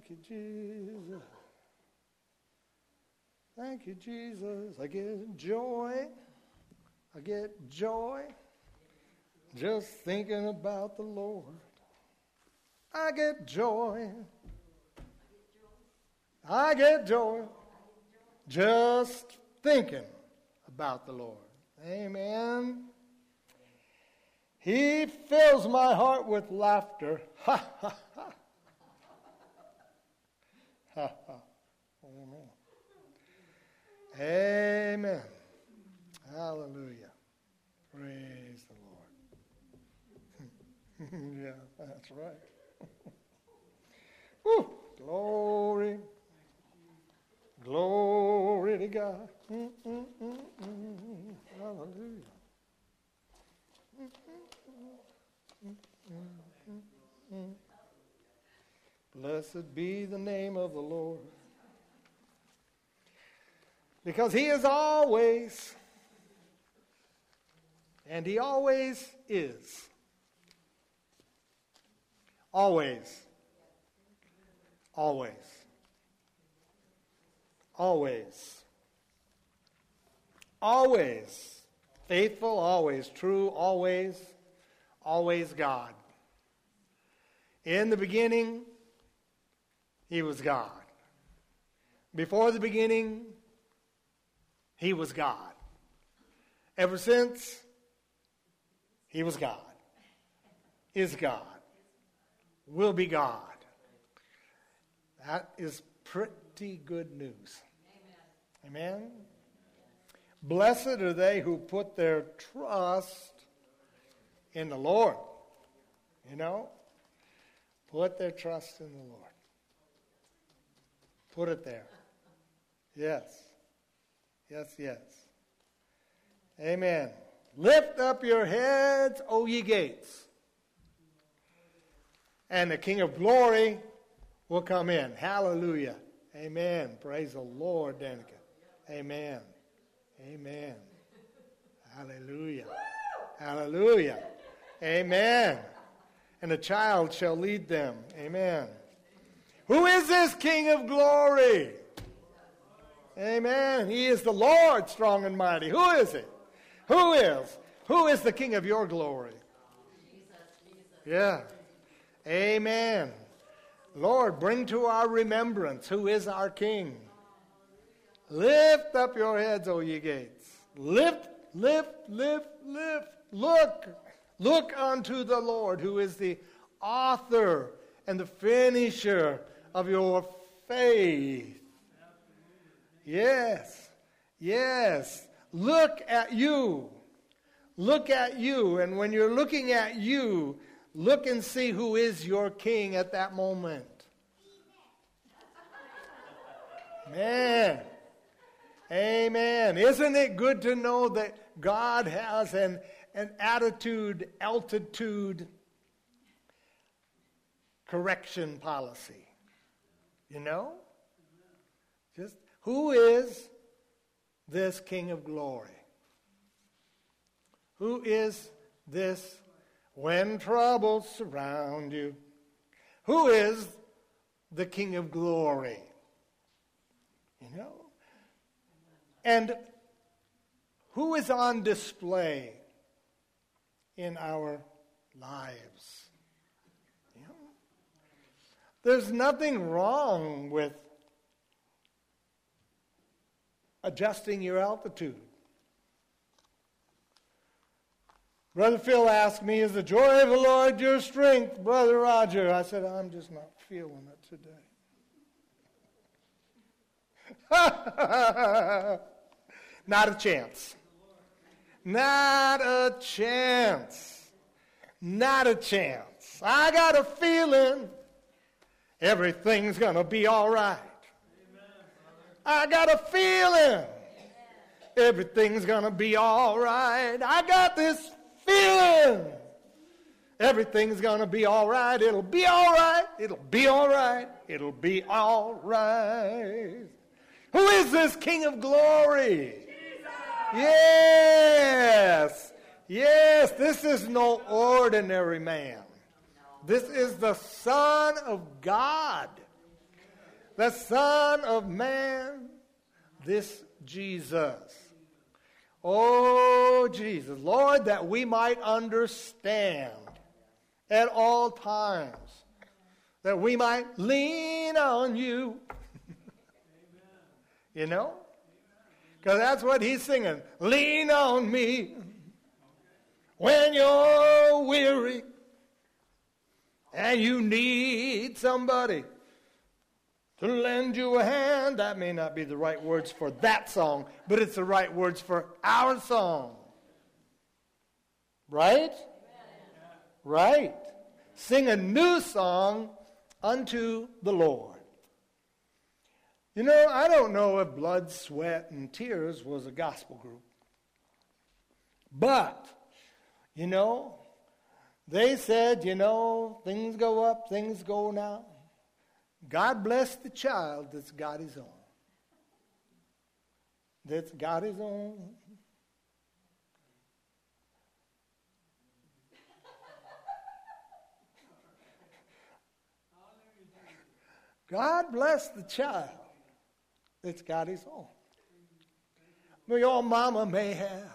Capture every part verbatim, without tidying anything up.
Thank you, Jesus. Thank you, Jesus. I get joy. I get joy just thinking about the Lord. I get joy. I get joy just thinking about the Lord. Amen. He fills my heart with laughter. Ha, ha, ha. Ha, ha. Amen. Amen. Hallelujah. Praise the Lord. Yeah, that's right. Woo. Glory. Glory to God. Mm, mm, mm, mm. Hallelujah. Mm, mm, mm, mm, mm. Blessed be the name of the Lord. Because he is always, and he always is. Always. Always. Always. Always. Faithful, always true, always, always God. In the beginning, he was God. Before the beginning, he was God. Ever since, he was God. Is God. Will be God. That is pretty good news. Amen. Amen? Blessed are they who put their trust in the Lord. You know? Put their trust in the Lord. Put it there. Yes. Yes, yes. Amen. Lift up your heads, O ye gates, and the King of glory will come in. Hallelujah. Amen. Praise the Lord, Danica. Amen. Amen. Hallelujah. Hallelujah. Amen. And a child shall lead them. Amen. Who is this King of glory? Amen. He is the Lord, strong and mighty. Who is it? Who is? Who is the King of your glory? Yeah. Amen. Lord, bring to our remembrance who is our King. Lift up your heads, O ye gates. Lift, lift, lift, lift. Look, look unto the Lord, who is the author and the finisher of your faith. Yes, yes. Look at you. Look at you. And when you're looking at you, look and see who is your King at that moment. Man. Amen. Isn't it good to know that God has an, an attitude, altitude correction policy? You know? Just who is this King of glory? Who is this when troubles surround you? Who is the King of glory? You know? And who is on display in our lives? You know? There's nothing wrong with adjusting your altitude. Brother Phil asked me, is the joy of the Lord your strength, Brother Roger? I said, I'm just not feeling it today. Not a chance. Not a chance. Not a chance. I got a feeling everything's going to be all right. I got a feeling everything's going to be all right. I got this feeling everything's going to be all right. It'll be all right. It'll be all right. It'll be all right. Who is this King of glory? Jesus. Yes. Yes, this is no ordinary man. This is the Son of God. the Son of Man, this Jesus. Oh, Jesus, Lord, that we might understand at all times, that we might lean on you. You know? Because that's what he's singing. Lean on me when you're weary and you need somebody to lend you a hand. That may not be the right words for that song, but it's the right words for our song. Right? Right. Sing a new song unto the Lord. You know, I don't know if Blood, Sweat, and Tears was a gospel group. But, you know, they said, you know, things go up, things go down. God bless the child that's got his own. That's got his own. God bless the child that's got his own. Well, your mama may have.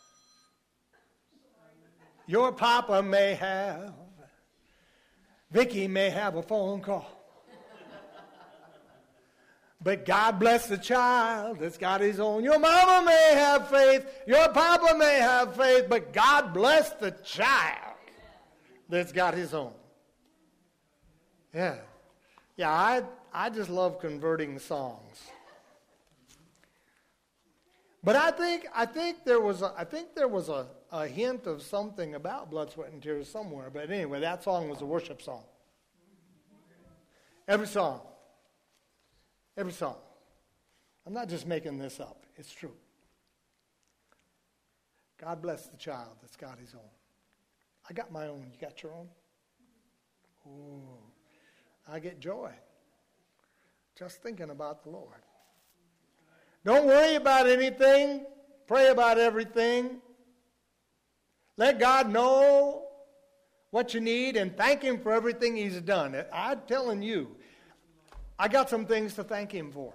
Your papa may have. Vicky may have a phone call. But God bless the child that's got his own. Your mama may have faith. Your papa may have faith. But God bless the child that's got his own. Yeah. Yeah, I I just love converting songs. But I think I think there was a, I think there was a, a hint of something about Blood, Sweat, and Tears somewhere. But anyway, that song was a worship song. Every song. Every song. I'm not just making this up. It's true. God bless the child that's got his own. I got my own. You got your own? Ooh. I get joy just thinking about the Lord. Don't worry about anything. Pray about everything. Let God know what you need and thank him for everything he's done. I'm telling you, I got some things to thank him for.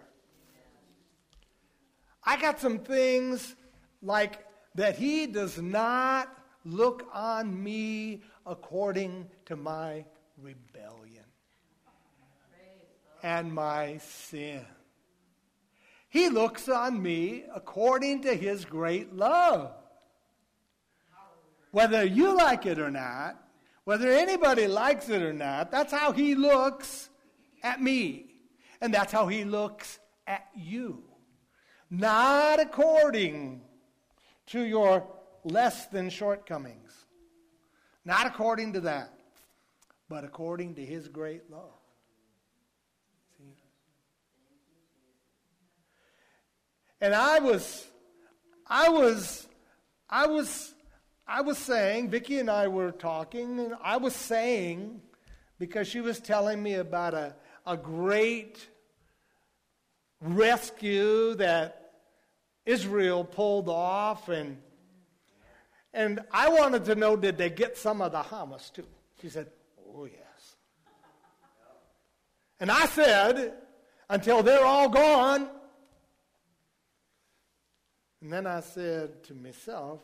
I got some things like that he does not look on me according to my rebellion and my sin. He looks on me according to his great love. Whether you like it or not, whether anybody likes it or not, that's how he looks at me. And that's how he looks at you. Not according to your less than shortcomings. Not according to that. But according to his great love. See? And I was, I was, I was, I was saying, Vicki and I were talking, and I was saying, because she was telling me about a, a great rescue that Israel pulled off, and and I wanted to know, did they get some of the hummus too? She said, oh yes. And I said, until they're all gone. And then I said to myself,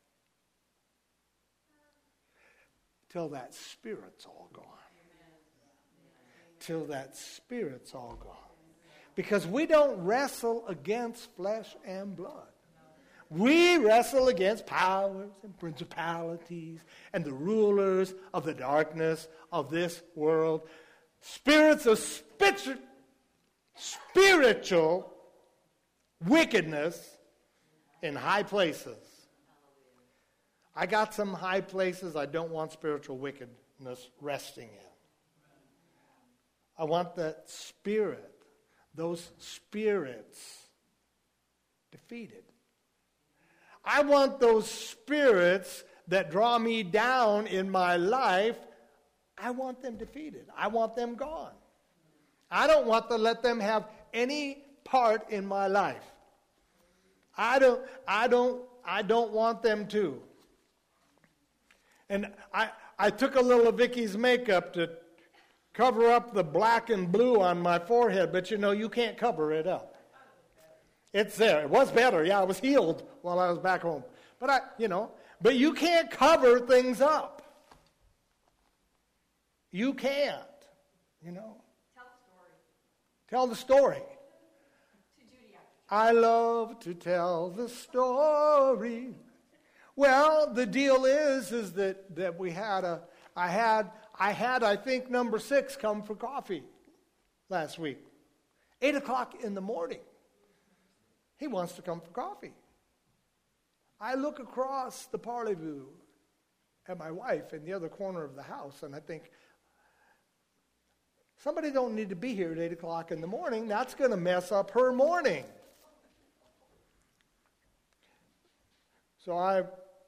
till that spirit's all gone. Till that spirit's all gone. Because we don't wrestle against flesh and blood. We wrestle against powers and principalities and the rulers of the darkness of this world. Spirits of spiritual, spiritual wickedness in high places. I got some high places I don't want spiritual wickedness resting in. I want that spirit, those spirits defeated. I want those spirits that draw me down in my life, I want them defeated. I want them gone. I don't want to let them have any part in my life. I don't, I don't, I don't want them to. And I, I took a little of Vicky's makeup to cover up the black and blue on my forehead, but you know, you can't cover it up. It's there. It was better. Yeah, I was healed while I was back home. But I, you know, but you can't cover things up. You can't, you know. Tell the story. Tell the story. To Judy. I love to tell the story. Well, the deal is, is that, that we had a, I had, I had, I think, number six come for coffee last week. Eight o'clock in the morning. He wants to come for coffee. I look across the parley-view at my wife in the other corner of the house, and I think, somebody don't need to be here at eight o'clock in the morning. That's going to mess up her morning. So I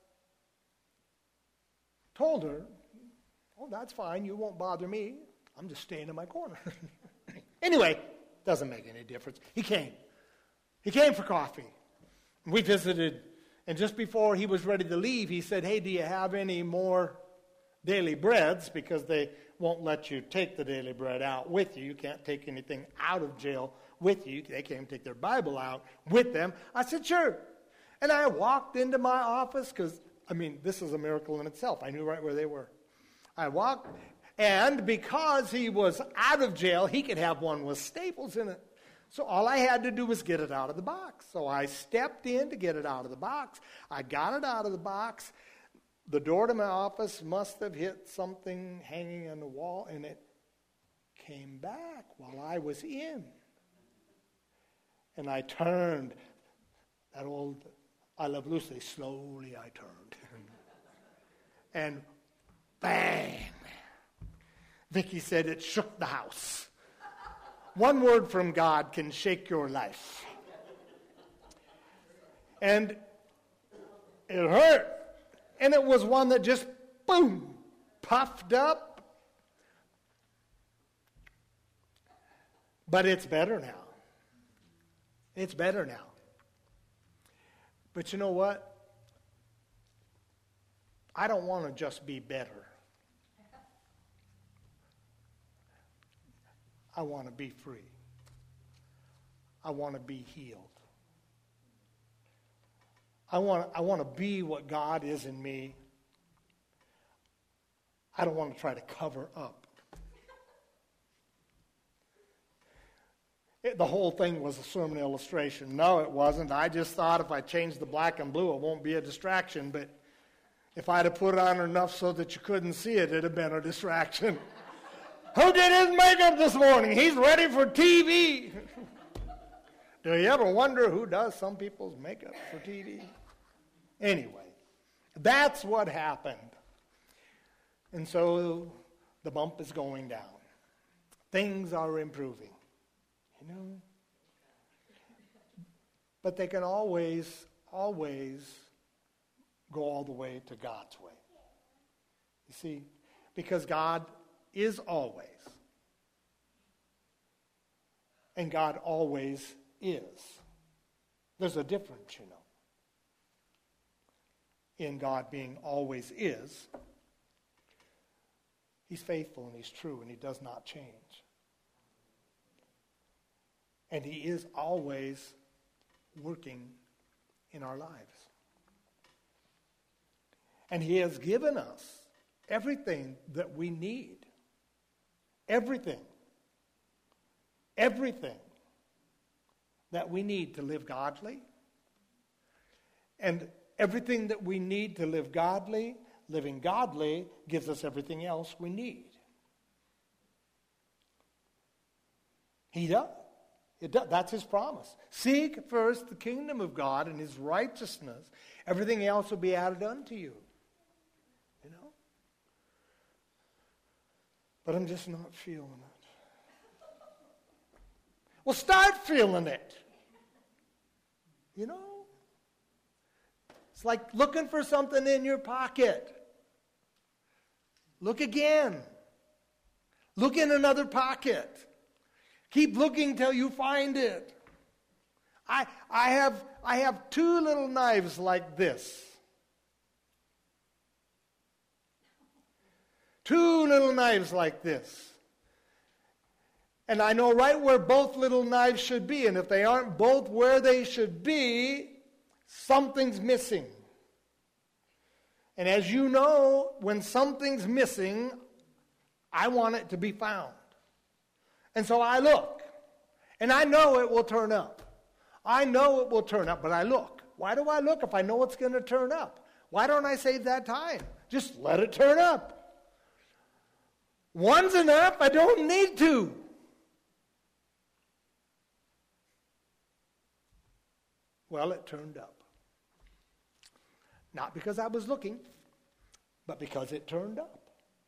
told her, oh, that's fine. You won't bother me. I'm just staying in my corner. Anyway, doesn't make any difference. He came. He came for coffee. We visited, and just before he was ready to leave, he said, hey, do you have any more daily breads? Because they won't let you take the daily bread out with you. You can't take anything out of jail with you. They can't take their Bible out with them. I said, sure. And I walked into my office because, I mean, this is a miracle in itself. I knew right where they were. I walked, and because he was out of jail, he could have one with staples in it. So all I had to do was get it out of the box. So I stepped in to get it out of the box. I got it out of the box. The door to my office must have hit something hanging on the wall, and it came back while I was in. And I turned. That old I Love Lucy, slowly I turned. And bang! Vicki said it shook the house. One word from God can shake your life. And it hurt. And it was one that just, boom, puffed up. But it's better now. It's better now. But you know what? I don't want to just be better. I want to be free. I want to be healed. I want, I want to be what God is in me. I don't want to try to cover up. It, the whole thing was a sermon illustration. No, it wasn't. I just thought if I changed the black and blue, it won't be a distraction. But if I'd have put it on enough so that you couldn't see it, it'd have been a distraction. Who did his makeup this morning? He's ready for T V. Do you ever wonder who does some people's makeup for T V? Anyway, that's what happened. And so the bump is going down. Things are improving, you know. But they can always, always go all the way to God's way. You see, because God is always. And God always is. There's a difference, you know. In God being always is. He's faithful and he's true and he does not change. And he is always working in our lives. And he has given us everything that we need. Everything. Everything that we need to live godly. And everything that we need to live godly, living godly, gives us everything else we need. He does. It does. That's his promise. Seek first the kingdom of God and his righteousness. Everything else will be added unto you. You know? But I'm just not feeling it. Well, start feeling it. You know? It's like looking for something in your pocket. Look again. Look in another pocket. Keep looking till you find it. I, I, have, I have two little knives like this. Two little knives like this. And I know right where both little knives should be. And if they aren't both where they should be, something's missing. And as you know, when something's missing, I want it to be found. And so I look. And I know it will turn up. I know it will turn up, but I look. Why do I look if I know it's going to turn up? Why don't I save that time? Just let it turn up. One's enough. I don't need two. Well, it turned up. Not because I was looking, but because it turned up.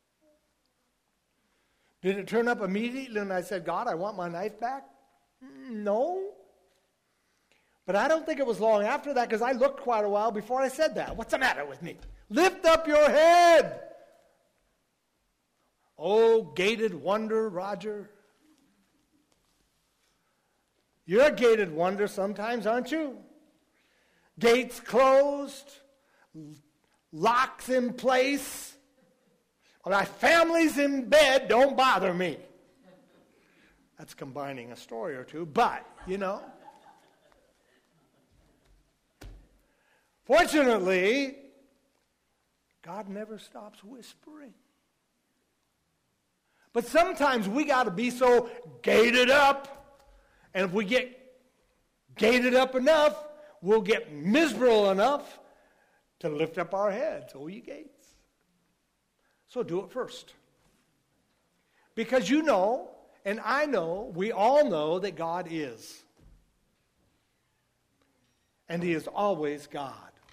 Did it turn up immediately when I said, God, I want my knife back? No. But I don't think it was long after that, because I looked quite a while before I said that. What's the matter with me? Lift up your head. Oh, gated wonder, Roger. You're a gated wonder sometimes, aren't you? Gates closed, locks in place. My family's in bed, don't bother me. That's combining a story or two, but, you know. Fortunately, God never stops whispering. But sometimes we got to be so gated up, and if we get gated up enough, we'll get miserable enough to lift up our heads. Oh, you gates. So do it first. Because you know, and I know, we all know that God is. And He is always God.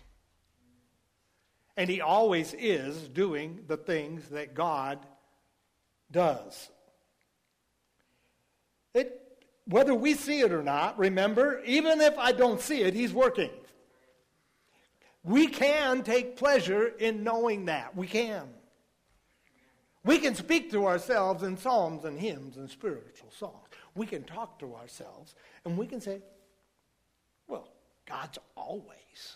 And He always is doing the things that God does. It, whether we see it or not, remember, even if I don't see it, He's working. We can take pleasure in knowing that. We can. We can speak to ourselves in psalms and hymns and spiritual songs. We can talk to ourselves and we can say, well, God's always.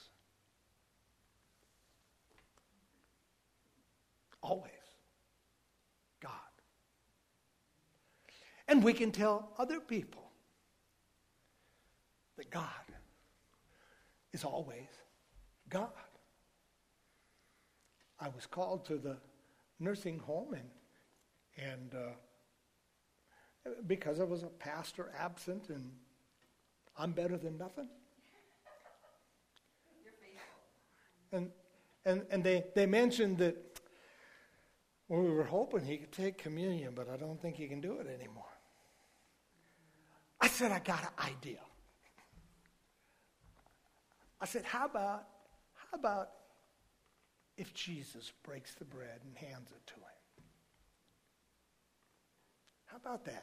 Always. God. And we can tell other people that God is always God. I was called to the nursing home, and and uh, because I was a pastor absent, and I'm better than nothing. You're faithful. And and and they they mentioned that, well, we were hoping he could take communion, but I don't think he can do it anymore. I said, I got an idea. I said, how about how about if Jesus breaks the bread and hands it to him? How about that?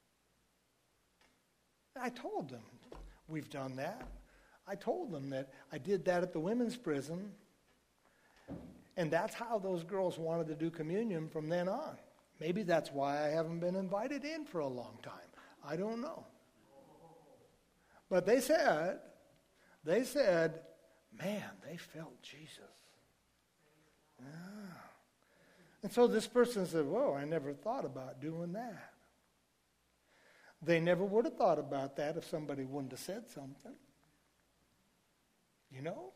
I told them we've done that. I told them that I did that at the women's prison, and that's how those girls wanted to do communion from then on. Maybe that's why I haven't been invited in for a long time. I don't know. But they said, they said, man, they felt Jesus. Yeah. And so this person said, whoa, I never thought about doing that. They never would have thought about that if somebody wouldn't have said something. You know?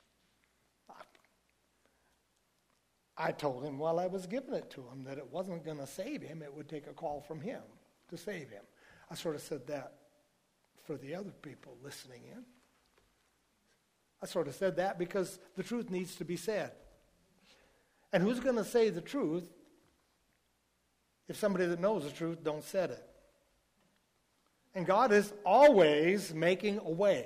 I told him while I was giving it to him that it wasn't going to save him. It would take a call from him to save him. I sort of said that for the other people listening in. I sort of said that because the truth needs to be said. And who's going to say the truth if somebody that knows the truth don't say it? And God is always making a way.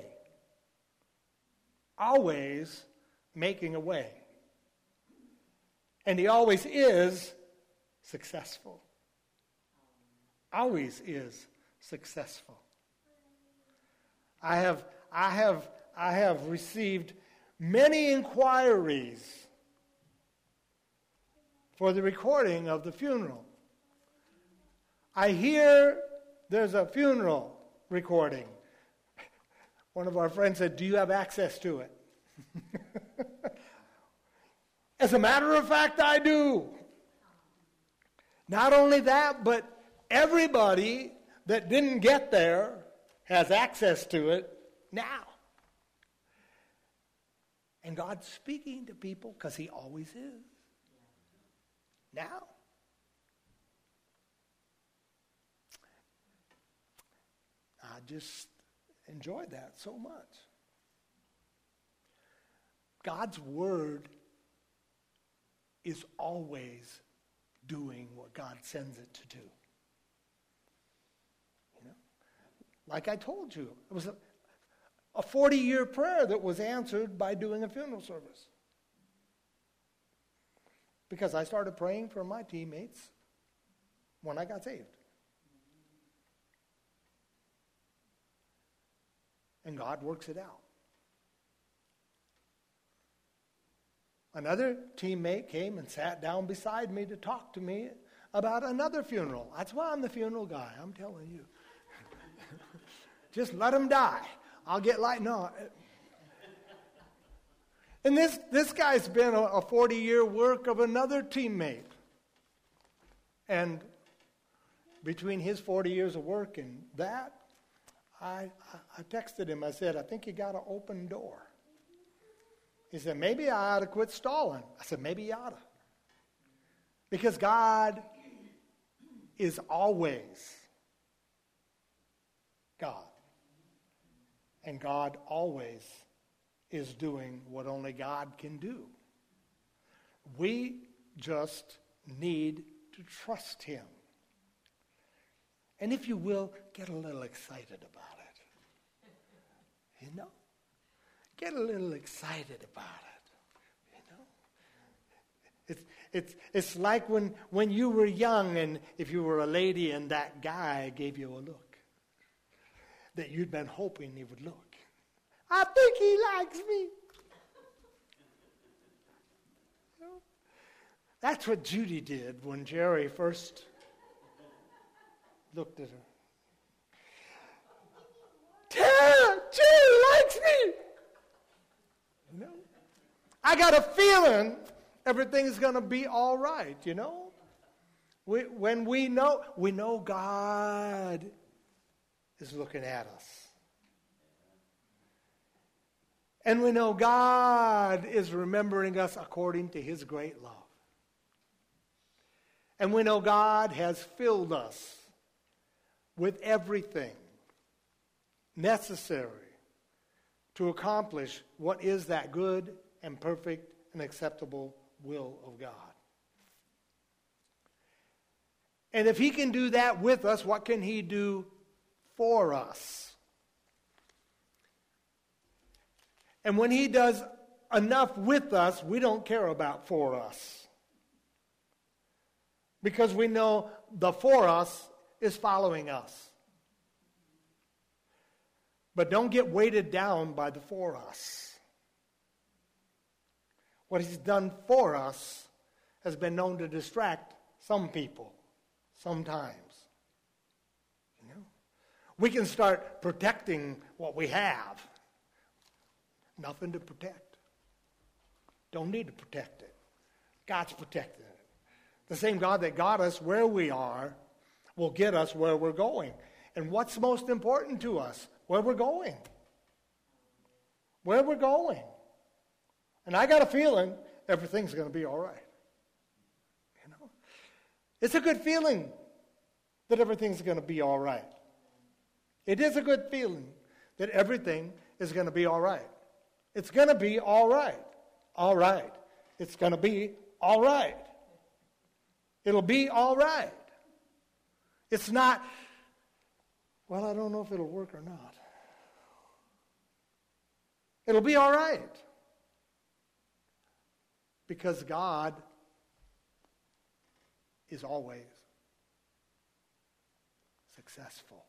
Always making a way. And He always is successful. Always is successful. I have, I have, I have received many inquiries for the recording of the funeral. I hear there's a funeral recording. One of our friends said, do you have access to it? As a matter of fact, I do. Not only that, but everybody that didn't get there has access to it now. And God's speaking to people because he always is. Now. I just enjoyed that so much. God's word is always doing what God sends it to do. You know? Like I told you, it was a, a forty-year prayer that was answered by doing a funeral service. Because I started praying for my teammates when I got saved. And God works it out. Another teammate came and sat down beside me to talk to me about another funeral. That's why I'm the funeral guy, I'm telling you. Just let him die. I'll get like, no. And this, this guy's been a, a forty-year work of another teammate. And between his forty years of work and that, I, I texted him. I said, I think you got an open door. He said, maybe I ought to quit stalling. I said, maybe you ought to. Because God is always God. And God always is doing what only God can do. We just need to trust him. And if you will, get a little excited about it. You know? Get a little excited about it. You know? It's it's it's like when, when you were young and if you were a lady and that guy gave you a look that you'd been hoping he would look. I think he likes me. You know? That's what Judy did when Jerry first looked at her. Tara, Judy likes me. You know? I got a feeling everything's going to be all right, you know? We, when we know, we know God is looking at us. And we know God is remembering us according to his great love. And we know God has filled us with everything necessary to accomplish what is that good and perfect and acceptable will of God. And if he can do that with us, what can he do for us? And when he does enough with us, we don't care about for us. Because we know the for us is following us. But don't get weighted down by the for us. What he's done for us has been known to distract some people sometimes. You know? We can start protecting what we have. Nothing to protect. Don't need to protect it. God's protecting it. The same God that got us where we are will get us where we're going. And what's most important to us? Where we're going. Where we're going. And I got a feeling everything's going to be all right. You know? It's a good feeling that everything's going to be all right. It is a good feeling that everything is going to be all right. It's going to be all right. All right. It's going to be all right. It'll be all right. It's not, well, I don't know if it'll work or not. It'll be all right. Because God is always successful.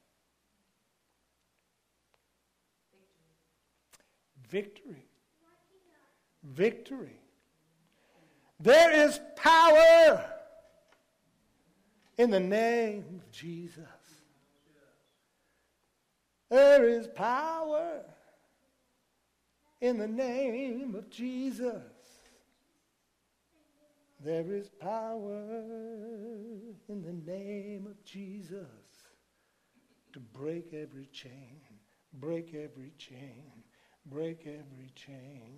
Victory. Victory. There is power in the name of Jesus. There is power in the name of Jesus. There is power in the name of Jesus. to break every chain, break every chain, break every chain.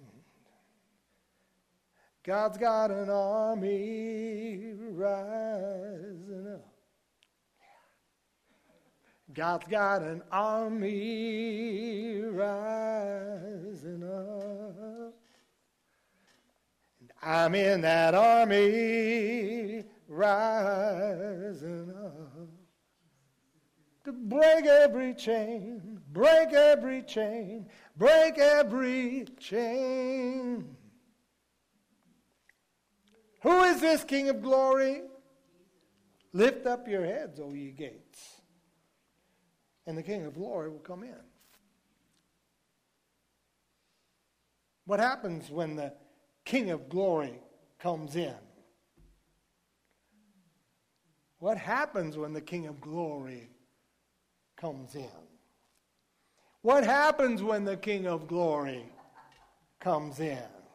God's got an army rising up. God's got an army rising up. And I'm in that army rising up. To break every chain, break every chain, break every chain. Who is this King of glory? Lift up your heads, O ye gates, and the King of glory will come in. What happens when the King of glory comes in? What happens when the King of glory comes in? What happens when the King of glory comes in?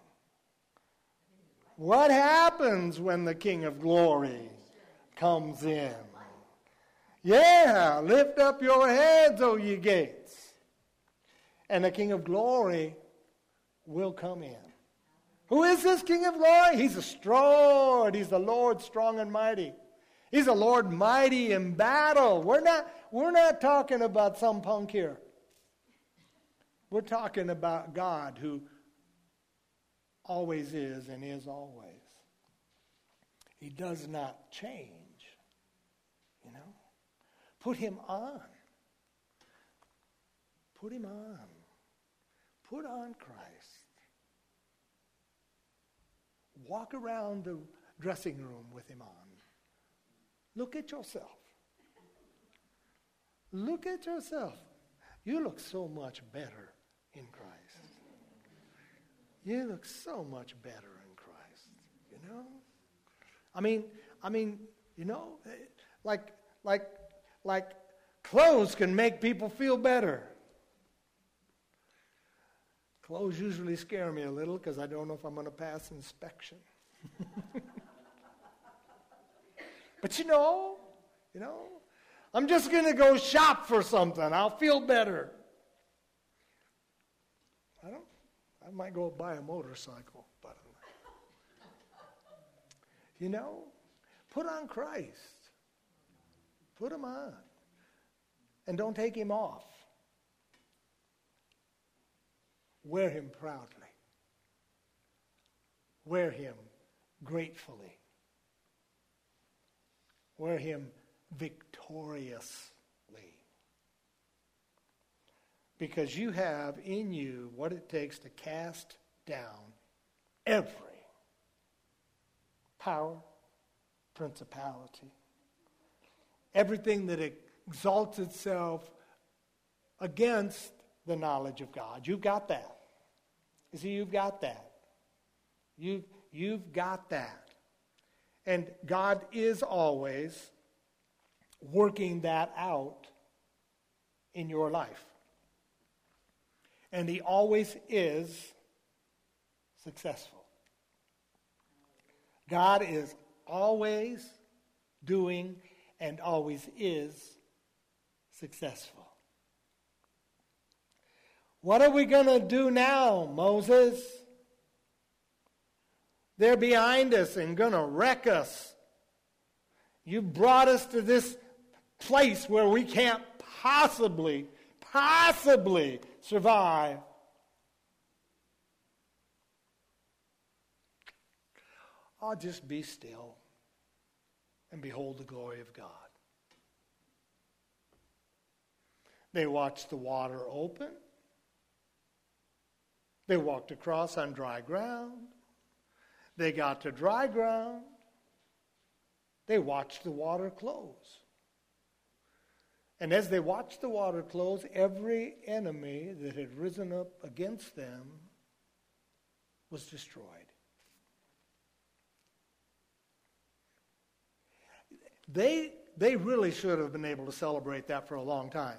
What happens when the King of glory comes in? Yeah, lift up your heads, O ye gates, and the King of glory will come in. Who is this King of glory? He's a strong, he's the Lord strong and mighty. He's a Lord mighty in battle. We're not, we're not talking about some punk here. We're talking about God who always is and is always. He does not change. You know? Put him on. Put him on. Put on Christ. Walk around the dressing room with him on. Look at yourself. Look at yourself. You look so much better in Christ. You look so much better in Christ, you know? I mean, I mean, you know, like like like clothes can make people feel better. Clothes usually scare me a little because I don't know if I'm going to pass inspection. But you know, you know, I'm just going to go shop for something. I'll feel better. I don't, I might go buy a motorcycle, but you know, put on Christ. Put him on. And don't take him off. Wear him proudly. Wear him gratefully. Wear him victoriously. Because you have in you what it takes to cast down every power, principality, everything that exalts itself against the knowledge of God. You've got that. You see, you've got that. You, you've got that. And God is always working that out in your life. And he always is successful. God is always doing and always is successful. What are we going to do now, Moses? They're behind us and going to wreck us. You brought us to this place where we can't possibly, possibly survive. I'll just be still and behold the glory of God. They watched the water open. They walked across on dry ground. They got to dry ground. They watched the water close. And as they watched the water close, every enemy that had risen up against them was destroyed. They, they really should have been able to celebrate that for a long time.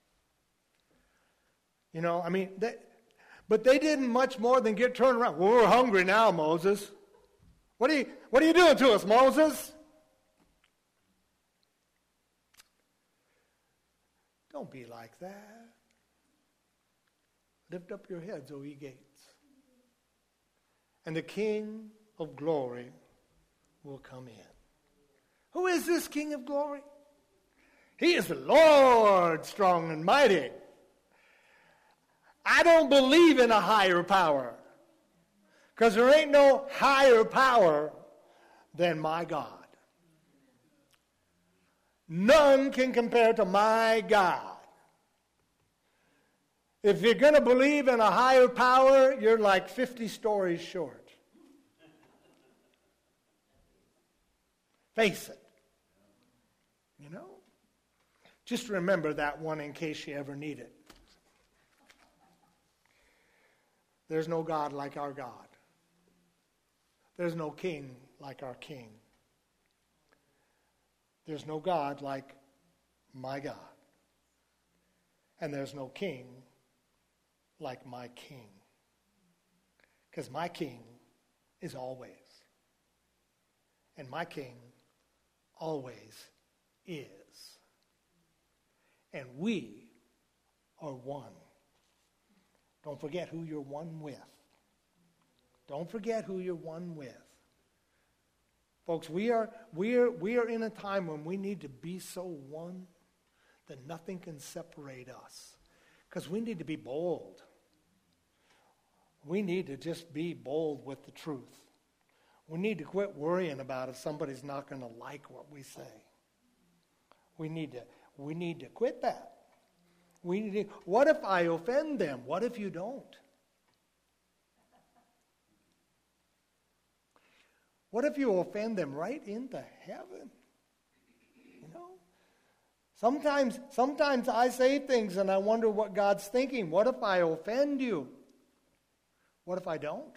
You know, I mean, they, but they didn't much more than get turned around. Well, we're hungry now, Moses. What are you, what are you doing to us, Moses? Don't be like that. Lift up your heads, O ye gates, and the King of glory will come in. Who is this King of glory? He is the Lord, strong and mighty. I don't believe in a higher power, because there ain't no higher power than my God. None can compare to my God. If you're going to believe in a higher power, you're like fifty stories short. Face it. You know? Just remember that one in case you ever need it. There's no God like our God. There's no king like our King. There's no God like my God. And there's no king like my King. Because my King is always. And my King always is. And we are one. Don't forget who you're one with. Don't forget who you're one with. Folks, we are, we are, we are in a time when we need to be so one that nothing can separate us. Because we need to be bold. We need to just be bold with the truth. We need to quit worrying about if somebody's not going to like what we say. We need to, we need to quit that. We need to, what if I offend them? What if you don't? What if you offend them right into heaven? You know? Sometimes, sometimes I say things and I wonder what God's thinking. What if I offend you? What if I don't?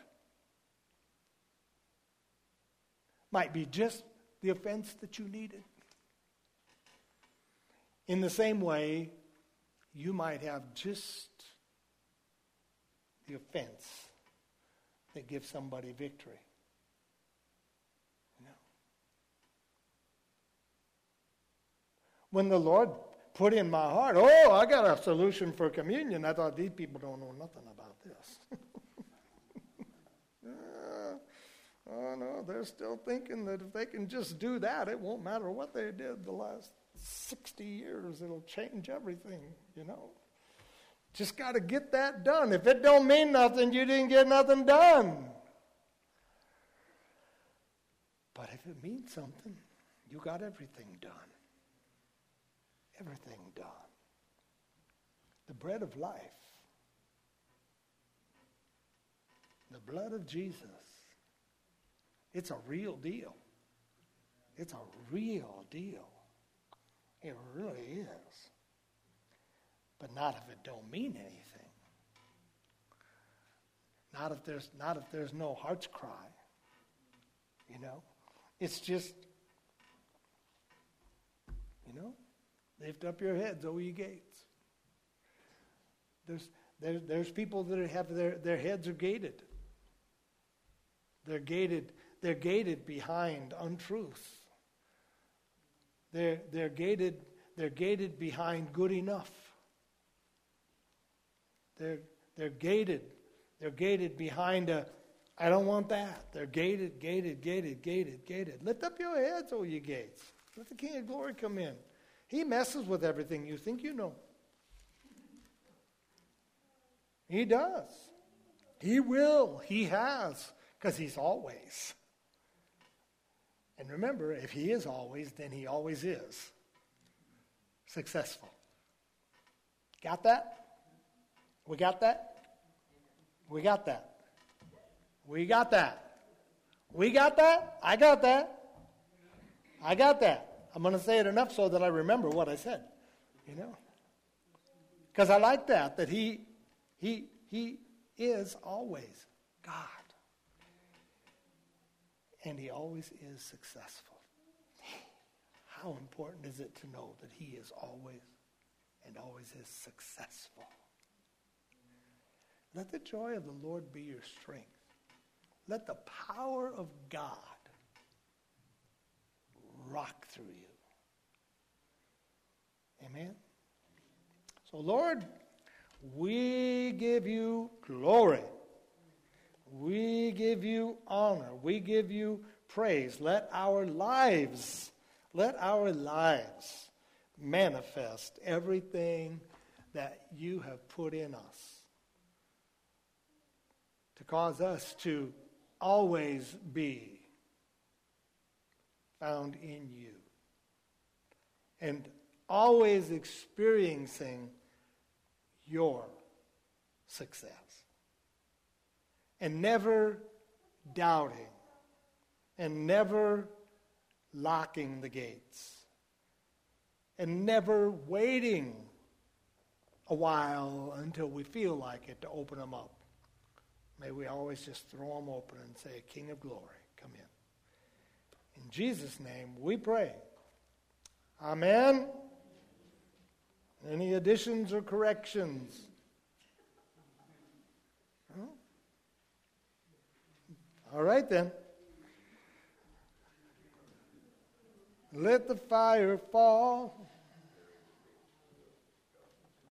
Might be just the offense that you needed. In the same way, you might have just the offense that gives somebody victory. You know? When the Lord put in my heart, oh, I got a solution for communion, I thought, these people don't know nothing about this. uh, oh, no, they're still thinking that if they can just do that, it won't matter what they did the last sixty years, it'll change everything, you know. Just got to get that done. If it don't mean nothing, you didn't get nothing done. But if it means something, you got everything done. Everything done. The bread of life. The blood of Jesus. It's a real deal. It's a real deal. It really is. But not if it don't mean anything. Not if there's not if there's no heart's cry. You know? It's just, you know, lift up your heads, O ye gates. There's there, there's people that have their, their heads are gated. They're gated, they're gated behind untruth. They're, they're gated, they're gated behind good enough. They're, they're gated, they're gated behind a, I don't want that. They're gated, gated, gated, gated, gated. Lift up your heads, O ye gates. Let the King of glory come in. He messes with everything you think you know. He does. He will. He has. Because he's always. And remember, if he is always, then he always is successful. Got that? We got that? We got that. We got that. We got that? I got that. I got that. I'm going to say it enough so that I remember what I said. You know? Because I like that, that he, he, he is always God. And he always is successful. How important is it to know that he is always and always is successful? Let the joy of the Lord be your strength. Let the power of God rock through you. Amen? So, Lord, we give you glory. We give you honor. We give you praise. Let our lives, let our lives manifest everything that you have put in us to cause us to always be found in you and always experiencing your success and never doubting and never locking the gates and never waiting a while until we feel like it to open them up. May we always just throw them open and say, King of glory, come in. In Jesus' name we pray. Amen. Any additions or corrections? Huh? All right then. Let the fire fall.